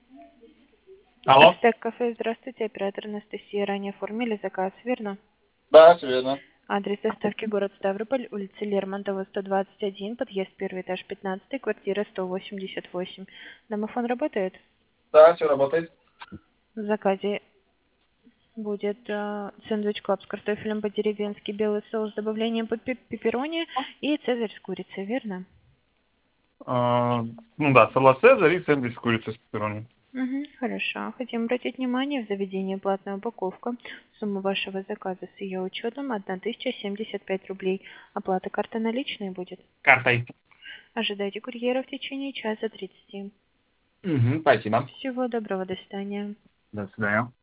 Алло? Астек кафе, здравствуйте, оператор Анастасия. Ранее оформили заказ, верно? Да, все верно. Адрес доставки город Ставрополь, улица Лермонтова, 121, подъезд первый этаж 15, квартира 188. Домофон работает? Да, все работает. В заказе будет сэндвич клаб с картофелем по-деревенски, белый соус с добавлением пепперони и цезарь с курицей, верно? Ну да, салат Цезарь и сэндвич с курицей с пепперони. Угу, хорошо. Хотим обратить внимание, в заведении платная упаковка. Сумма вашего заказа с ее учетом 1075 рублей. Оплата карты наличной будет. Картой. Ожидайте курьера в течение часа 30. Угу, спасибо. Всего доброго, до свидания. До свидания.